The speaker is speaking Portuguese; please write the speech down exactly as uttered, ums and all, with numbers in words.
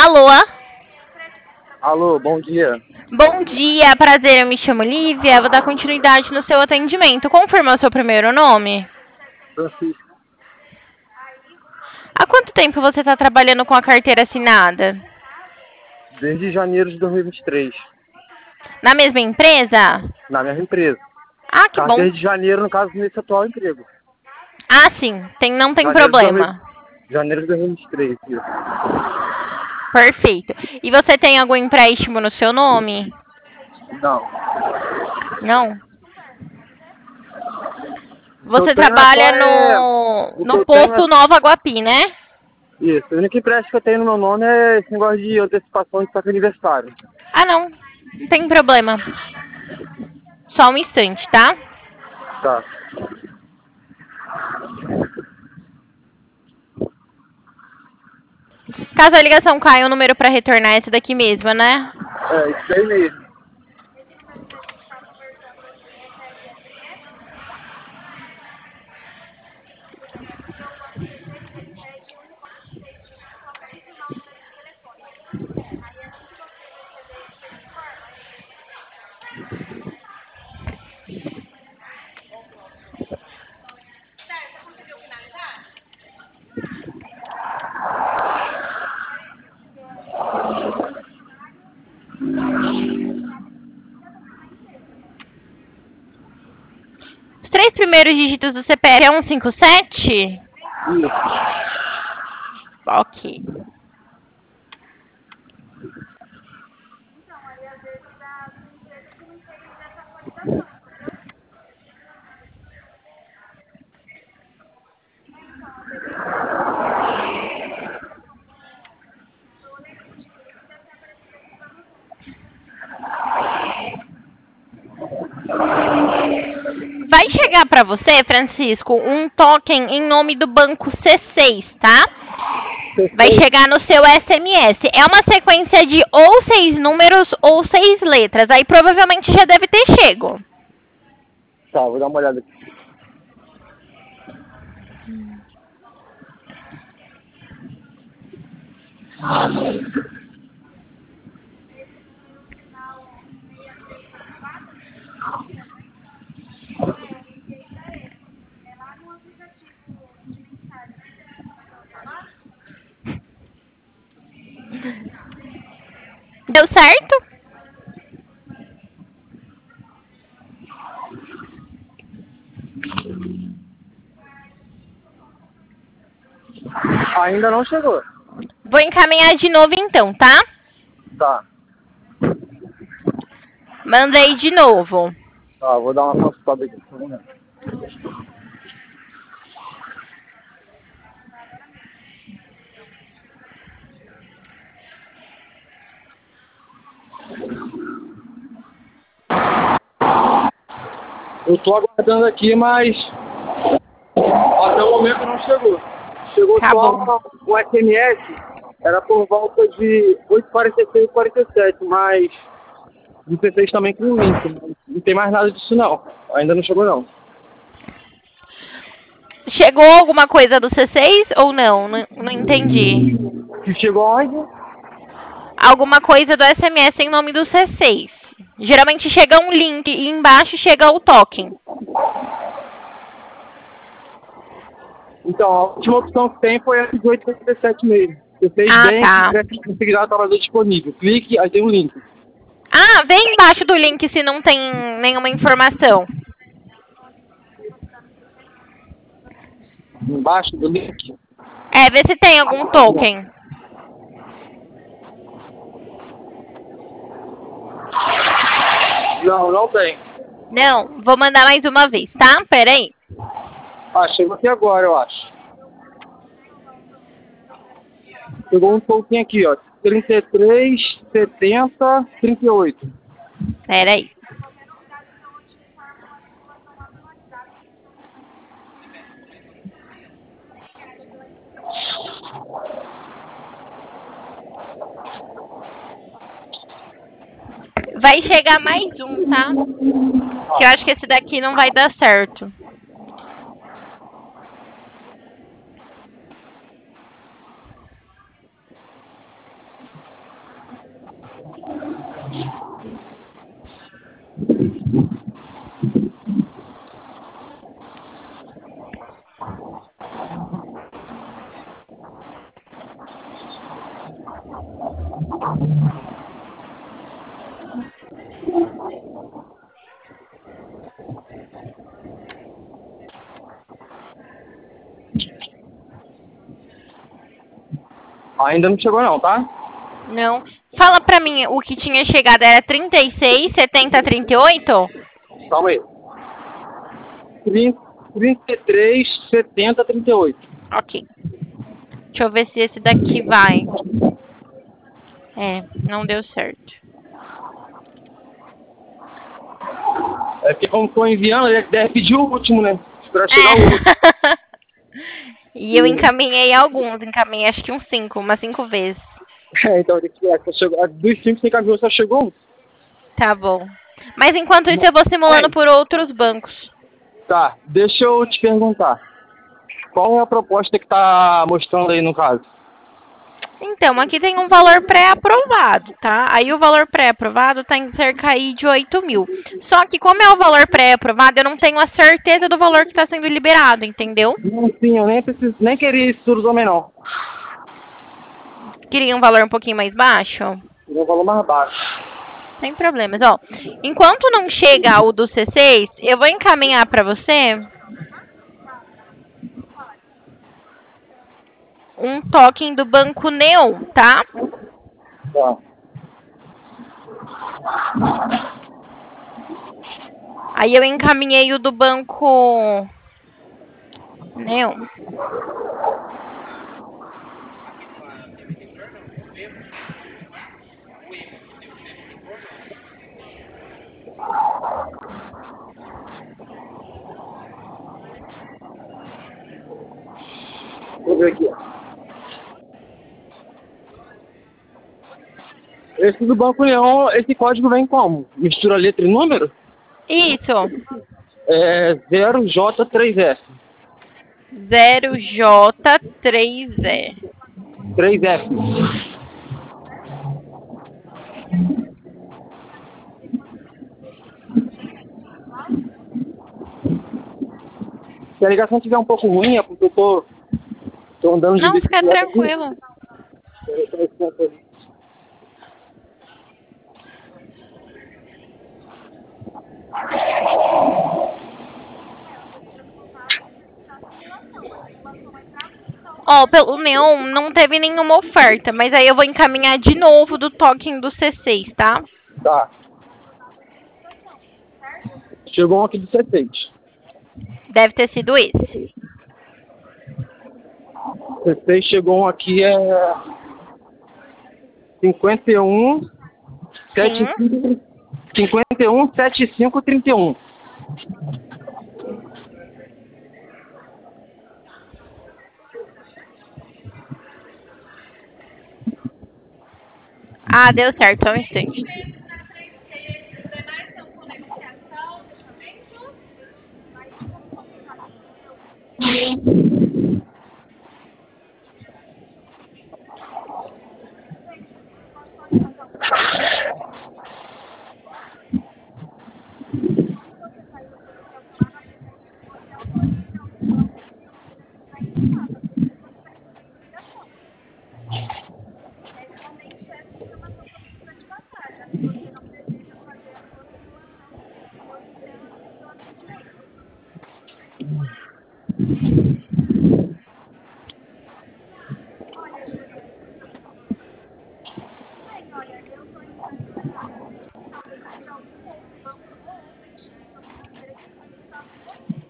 Alô? Alô, bom dia. Bom dia, prazer, eu me chamo Lívia, vou dar continuidade no seu atendimento. Confirma o seu primeiro nome? Francisco. Há quanto tempo você está trabalhando com a carteira assinada? Desde janeiro de dois mil e vinte e três. Na mesma empresa? Na mesma empresa. Ah, que Tá, bom. desde janeiro, no caso, nesse atual emprego. Ah, sim, tem, não tem Janeiro de problema. dois mil Janeiro de dois mil e vinte e três. Isso. Perfeito. E você tem algum empréstimo no seu nome? Não. Não? O que Você eu tenho é só, trabalha é... no, O que no eu tenho posto é... Nova Guapi, né? Isso. O único empréstimo que eu tenho no meu nome é esse negócio de antecipação de saque aniversário. Ah, não. Não tem problema. Só um instante, tá? Tá. Caso a ligação caia, o número para retornar é esse daqui mesmo, né? É, isso aí mesmo. Os três primeiros dígitos do C P F é cento e cinquenta e sete? Isso. Ok. Vai chegar para você, Francisco, um token em nome do banco C seis, tá? Vai chegar no seu S M S. É uma sequência de ou seis números ou seis letras. Aí provavelmente já deve ter chego. Tá, vou dar uma olhada aqui. Deu certo? Ainda não chegou. Vou encaminhar de novo então, tá? Tá. Mandei de novo. Tá, vou dar uma consultada aqui. Eu tô aguardando aqui, mas até o momento não chegou. Chegou Tá só bom. o S M S, era por volta de oito e quarenta e seis e quarenta e sete, mas o C seis também com o link. Não tem mais nada disso não. Ainda não chegou não. Chegou alguma coisa do C seis ou não? Não, não entendi. Que chegou onde? Alguma coisa do S M S em nome do C seis. Geralmente chega um link e embaixo chega o token. Então, a última opção que tem foi a de oito e quarenta e sete mesmo. C seis Ah, bem tá. que configurado estava disponível. Clique, aí tem um link. Ah, vem embaixo do link se não tem nenhuma informação. Embaixo do link. É, vê se tem algum token. Não, não tem. Não, vou mandar mais uma vez, tá? Pera aí. Ah, chegou aqui agora, eu acho. Chegou um pouquinho aqui, ó. trinta e três, setenta, trinta e oito. Pera aí. Vai chegar mais um, tá? Que eu acho que esse daqui não vai dar certo. Ainda não chegou não, tá? Não. Fala pra mim, o que tinha chegado era trinta e seis, setenta, trinta e oito? Calma aí. trinta, trinta e três, setenta, trinta e oito. Ok. Deixa eu ver se esse daqui vai. É, não deu certo. É porque como tô enviando, ele deve pedir o último, né? Esperar chegar o último. É. E eu encaminhei alguns, encaminhei acho que uns cinco, umas cinco vezes. É, então tem que esperar. que chegou- Dos cinco que encaminhou, só chegou um. Tá bom. Mas enquanto isso eu vou simulando por outros bancos. Tá, deixa eu te perguntar. Qual é a proposta que tá mostrando aí no caso? Então, aqui tem um valor pré-aprovado, tá? Aí o valor pré-aprovado tá em cerca aí de oito mil. Só que como é o valor pré-aprovado, eu não tenho a certeza do valor que está sendo liberado, entendeu? Não, sim, eu nem preciso, nem queria isso tudo também não. Queria um valor um pouquinho mais baixo? Queria um valor mais baixo. Sem problemas, ó. Enquanto não chega o do C seis, eu vou encaminhar para você um token do Banco Neon, tá? Tá. Aí eu encaminhei o do Banco Neon. Vou ver aqui. Esse do Banco Leão, esse código vem como? Mistura letra e número? Isso. É zero J três S. zero J três E. três F. Se a ligação estiver um pouco ruim, é porque eu tô, tô andando de Não, fica bicicleta aqui. tranquilo. Ó, pelo Neon não teve nenhuma oferta, mas aí eu vou encaminhar de novo do token do C seis, tá? Tá. Chegou um aqui do C seis. Deve ter sido esse. C seis chegou um aqui, é cinquenta e um, setenta e cinco, cinquenta e um, setenta e cinco, trinta e um. Ah, deu certo, só um instante.